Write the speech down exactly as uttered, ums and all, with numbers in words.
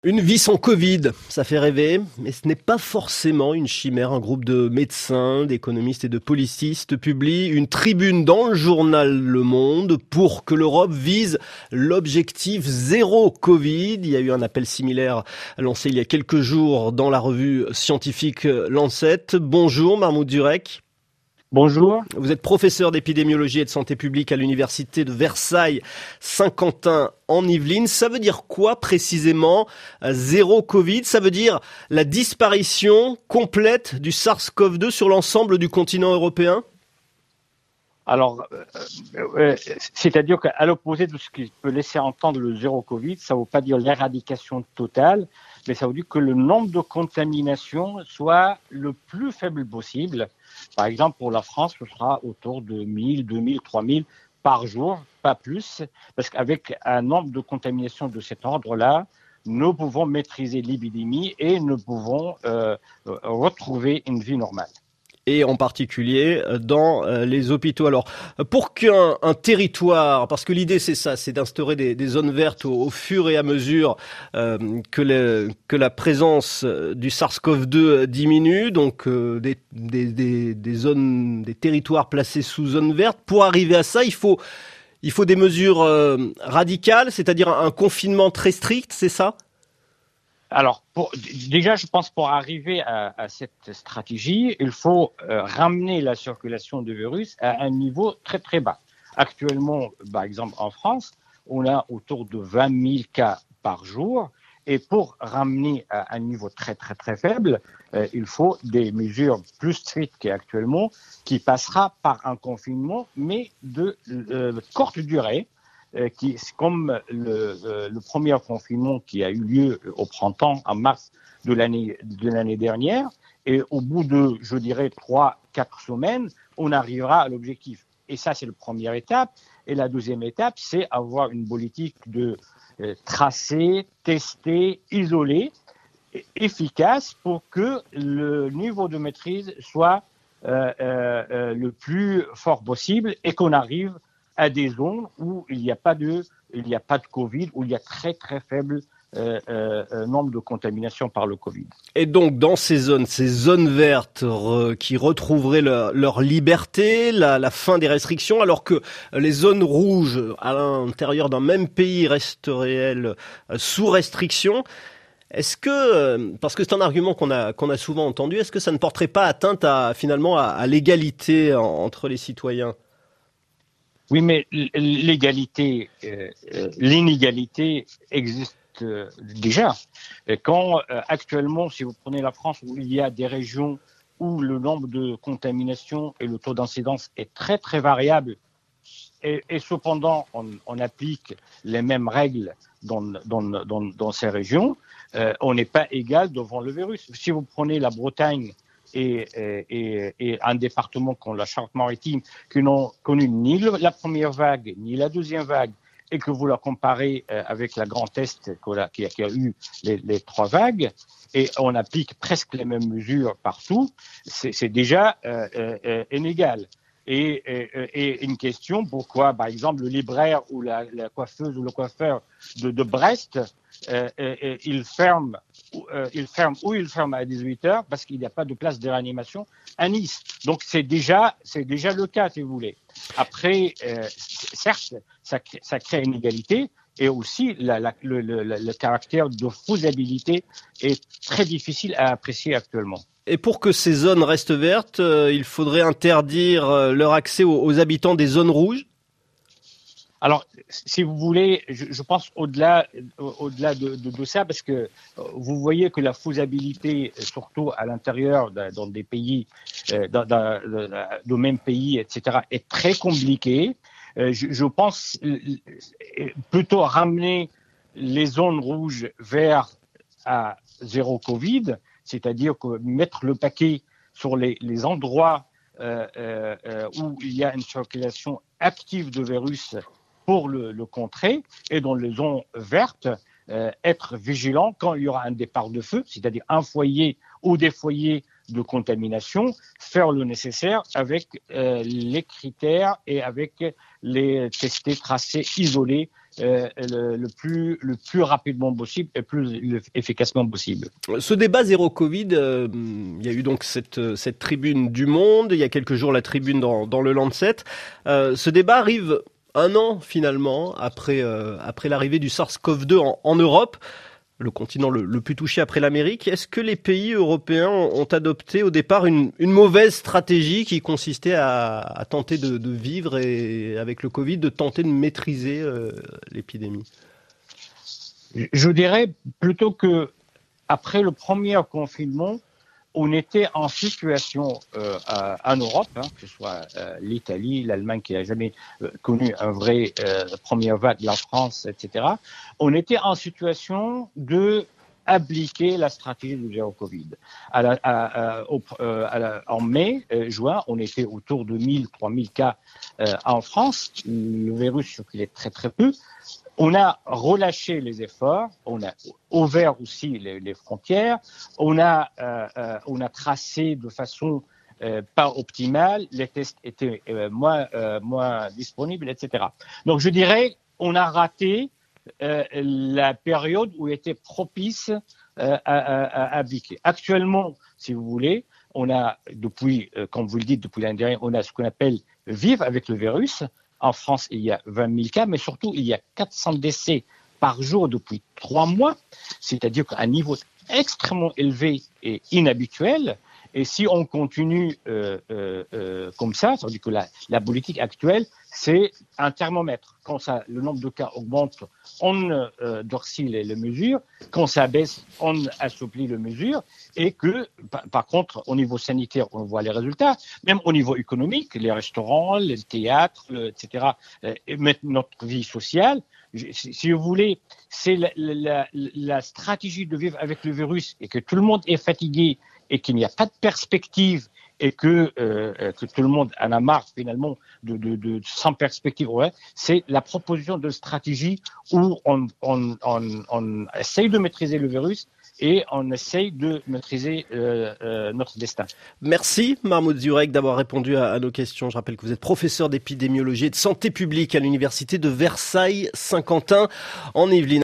Une vie sans Covid, ça fait rêver, mais ce n'est pas forcément une chimère. Un groupe de médecins, d'économistes et de policistes publie une tribune dans le journal Le Monde pour que l'Europe vise l'objectif zéro Covid. Il y a eu un appel similaire lancé il y a quelques jours dans la revue scientifique Lancet. Bonjour Mahmoud Durek. Bonjour. Vous êtes professeur d'épidémiologie et de santé publique à l'université de Versailles-Saint-Quentin en Yvelines. Ça veut dire quoi précisément, zéro Covid? Ça veut dire la disparition complète du SARS-CoV deux sur l'ensemble du continent européen? Alors, euh, euh, c'est-à-dire qu'à l'opposé de ce qui peut laisser entendre le zéro Covid, ça ne veut pas dire l'éradication totale, mais ça veut dire que le nombre de contaminations soit le plus faible possible. Par exemple, pour la France, ce sera autour de mille, deux mille, trois mille par jour, pas plus, parce qu'avec un nombre de contaminations de cet ordre-là, nous pouvons maîtriser l'épidémie et nous pouvons euh, retrouver une vie normale. Et en particulier dans les hôpitaux. Alors, pour qu'un un territoire, parce que l'idée c'est ça, c'est d'instaurer des, des zones vertes au, au fur et à mesure euh, que, le, que la présence du SARS-CoV deux diminue, donc euh, des, des, des, des zones, des territoires placés sous zone verte. Pour arriver à ça, il faut, il faut des mesures euh, radicales, c'est-à-dire un, un confinement très strict, c'est ça ? Alors, pour, déjà, je pense pour arriver à, à cette stratégie, il faut euh, ramener la circulation du virus à un niveau très très bas. Actuellement, par exemple en France, on a autour de vingt mille cas par jour. Et pour ramener à un niveau très très très faible, euh, il faut des mesures plus strictes qu'actuellement, qui passera par un confinement, mais de euh, courte durée. Qui, comme le, le premier confinement qui a eu lieu au printemps, en mars de l'année, de l'année dernière, et au bout de, je dirais, trois, quatre semaines, on arrivera à l'objectif. Et ça, c'est la première étape. Et la deuxième étape, c'est avoir une politique de euh, tracer, tester, isoler, efficace pour que le niveau de maîtrise soit euh, euh, le plus fort possible et qu'on arrive à des zones où il n'y a pas de, il n'y a pas de Covid, où il y a très très faible euh, euh, nombre de contaminations par le Covid. Et donc dans ces zones, ces zones vertes re, qui retrouveraient leur, leur liberté, la, la fin des restrictions, alors que les zones rouges à l'intérieur d'un même pays resteraient elles sous restriction. Est-ce que, parce que c'est un argument qu'on a qu'on a souvent entendu, est-ce que ça ne porterait pas atteinte à finalement à, à l'égalité en, entre les citoyens? Oui, mais l'égalité, euh, l'inégalité existe euh, déjà. Quand euh, actuellement, si vous prenez la France, où il y a des régions où le nombre de contaminations et le taux d'incidence est très très variable, et, et cependant on, on applique les mêmes règles dans, dans, dans, dans ces régions, euh, on n'est pas égal devant le virus. Si vous prenez la Bretagne, Et, et, et un département comme la Charente-Maritime qui n'ont connu ni le, la première vague ni la deuxième vague et que vous la comparez euh, avec la Grand Est qui a, qui a eu les, les trois vagues et on applique presque les mêmes mesures partout, c'est, c'est déjà euh, euh, inégal. Et, et, et une question, pourquoi par exemple le libraire ou la, la coiffeuse ou le coiffeur de, de Brest, euh, euh, il ferme Euh, il ferme ou il ferme à dix-huit heures parce qu'il n'y a pas de place de réanimation à Nice. Donc c'est déjà, c'est déjà le cas, si vous voulez. Après, euh, certes, ça, ça crée une égalité et aussi la, la, le, le, le caractère de faisabilité est très difficile à apprécier actuellement. Et pour que ces zones restent vertes, euh, il faudrait interdire euh, leur accès aux, aux habitants des zones rouges? Alors, si vous voulez, je, je pense au-delà, au-delà de, de, de ça, parce que vous voyez que la faisabilité, surtout à l'intérieur, de, dans des pays, dans, dans, dans, même pays, et cetera, est très compliquée. Je, je pense plutôt ramener les zones rouges vers à zéro Covid, c'est-à-dire que mettre le paquet sur les, les endroits euh, euh, où il y a une circulation active de virus pour le, le contrer, et dans les zones vertes, euh, être vigilant quand il y aura un départ de feu, c'est-à-dire un foyer ou des foyers de contamination, faire le nécessaire avec euh, les critères et avec les testés, tracés, isolés euh, le, le plus le plus rapidement possible et plus efficacement possible. Ce débat zéro Covid, euh, il y a eu donc cette cette tribune du Monde, il y a quelques jours la tribune dans dans le Lancet. Euh, ce débat arrive un an finalement après euh, après l'arrivée du SARS-CoV deux en, en Europe. Le continent le, le plus touché après l'Amérique. Est-ce que les pays européens ont adopté au départ une, une mauvaise stratégie qui consistait à, à tenter de, de vivre et avec le Covid, de tenter de maîtriser euh, l'épidémie? Je dirais plutôt que après le premier confinement, on était en situation euh, en Europe, hein, que ce soit euh, l'Italie, l'Allemagne qui n'a jamais euh, connu un vrai euh, première vague, la France, et cetera. On était en situation de appliquer la stratégie du zéro Covid. À la, à, à, au, euh, à la, en mai, euh, juin, on était autour de mille, trois mille cas euh, en France. Le virus circulait très très peu. On a relâché les efforts, on a ouvert aussi les, les frontières, on a, euh, euh, on a tracé de façon euh, pas optimale, les tests étaient euh, moins, euh, moins disponibles, et cetera. Donc je dirais, on a raté euh, la période où il était propice euh, à, à, à appliquer. Actuellement, si vous voulez, on a depuis, euh, comme vous le dites, depuis l'année dernière, on a ce qu'on appelle vivre avec le virus. En France, il y a vingt mille cas, mais surtout, il y a quatre cents décès par jour depuis trois mois, c'est-à-dire qu'un niveau extrêmement élevé et inhabituel. Et si on continue euh, euh, euh, comme ça, ça veut dire que la, la politique actuelle, c'est un thermomètre. Quand ça, le nombre de cas augmente, on euh, durcit les, les mesures. Quand ça baisse, on assouplit les mesures. Et que, par, par contre, au niveau sanitaire, on voit les résultats. Même au niveau économique, les restaurants, les théâtres, le, et cetera, euh, et notre vie sociale. Si, si vous voulez, c'est la, la, la stratégie de vivre avec le virus et que tout le monde est fatigué et qu'il n'y a pas de perspective et que, euh, que tout le monde en a marre finalement de, de, de sans perspective, ouais, c'est la proposition de stratégie où on, on, on, on essaye de maîtriser le virus et on essaye de maîtriser euh, euh, notre destin. Merci Mahmoud Zurek d'avoir répondu à, à nos questions. Je rappelle que vous êtes professeur d'épidémiologie et de santé publique à l'université de Versailles-Saint-Quentin en Yvelines.